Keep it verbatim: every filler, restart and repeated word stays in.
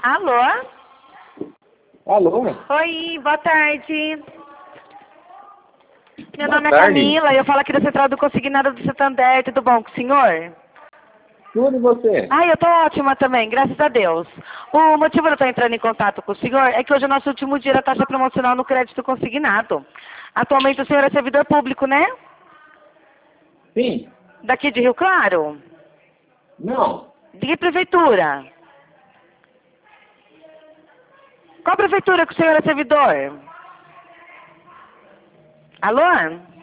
Alô? Alô? Oi, boa tarde. Meu Boa nome tarde. é Camila, eu falo aqui da Central do Consignado do Santander, tudo bom com o senhor? Tudo e você? Ai, eu tô ótima também, graças a Deus. O motivo de eu estar entrando em contato com o senhor é que hoje é o nosso último dia da taxa promocional no crédito consignado. Atualmente o senhor é servidor público, né? Sim. Daqui de Rio Claro? Não. De que prefeitura? Qual prefeitura que o senhor é servidor? Alô?